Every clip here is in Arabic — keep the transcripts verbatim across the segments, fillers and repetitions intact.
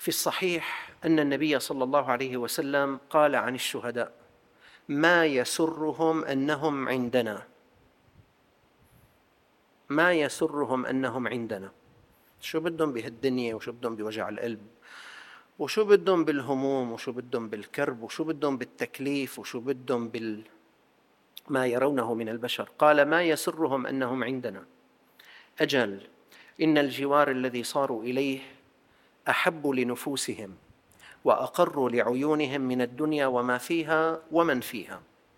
في الصحيح أن النبي صلى الله عليه وسلم قال عن الشهداء: ما يسرهم أنهم عندنا، ما يسرهم أنهم عندنا. شو بدهم بهالدنيا، وشو بدهم بوجع القلب، وشو بدهم بالهموم، وشو بدهم بالكرب، وشو بدهم بالتكليف، وشو بدهم بال ما يرونه من البشر. قال: ما يسرهم أنهم عندنا. أجل إن الجوار الذي صاروا إليه أحب لنفوسهم وأقر لعيونهم من الدنيا وما فيها ومن فيها.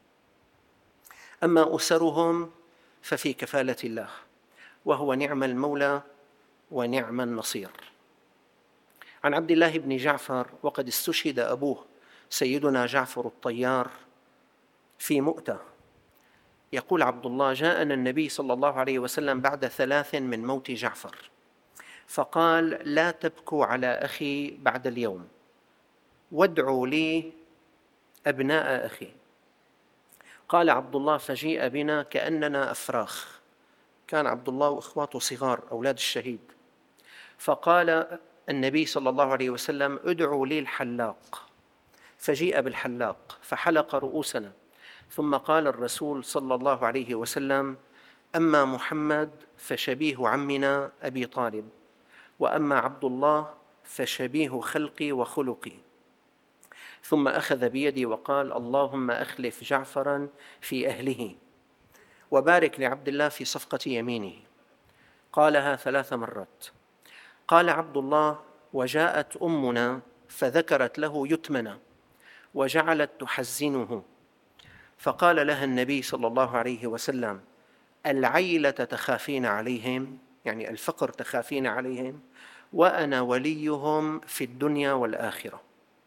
أما أسرهم ففي كفالة الله، وهو نعم المولى ونعم النصير. عن عبد الله بن جعفر: وقد استشهد أبوه سيدنا جعفر الطيار في مؤتة. يقول عبد الله: جاءنا النبي صلى الله عليه وسلم بعد ثلاث من موت جعفر فقال: لا تبكوا على أخي بعد اليوم، وادعوا لي أبناء أخي. قال عبد الله: فجيء بنا كأننا أفراخ. كان عبد الله وإخواته صغار أولاد الشهيد. فقال النبي صلى الله عليه وسلم: ادعوا لي الحلاق. فجيء بالحلاق فحلق رؤوسنا. ثم قال الرسول صلى الله عليه وسلم: أما محمد فشبيه عمنا أبي طالب، وأما عبد الله فشبيه خلقي وخلقي. ثم أخذ بيدي وقال: اللهم أخلف جعفرا في أهله، وبارك لعبد الله في صفقة يمينه. قالها ثلاث مرات. قال عبد الله: وجاءت أمنا فذكرت له يتمنا وجعلت تحزنه، فقال لها النبي صلى الله عليه وسلم: العيلة تخافين عليهم، يعني الفقر تخافين عليهم، وأنا وليهم في الدنيا والآخرة.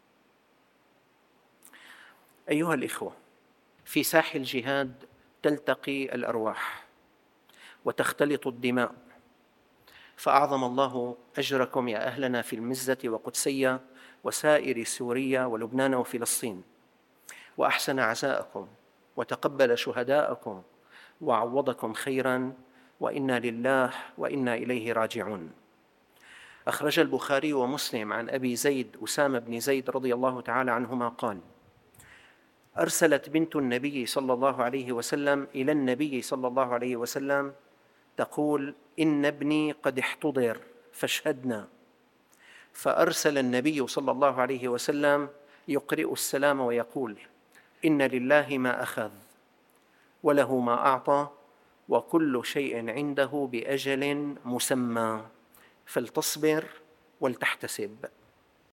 أيها الإخوة، في ساح الجهاد تلتقي الأرواح وتختلط الدماء، فأعظم الله أجركم يا أهلنا في المزة وقدسية وسائر سوريا ولبنان وفلسطين، وأحسن عزاءكم وتقبل شهداءكم وعوضكم خيرا، وإنا لله وإنا إليه راجعون. أخرج البخاري ومسلم عن أبي زيد أسامة بن زيد رضي الله تعالى عنهما قال: أرسلت بنت النبي صلى الله عليه وسلم إلى النبي صلى الله عليه وسلم تقول: إن ابني قد احتضر فاشهدنا. فأرسل النبي صلى الله عليه وسلم يقرئ السلام ويقول: إن لله ما أخذ وله ما أعطى وكل شيء عنده بأجل مسمى، فلتصبر ولتحتسب.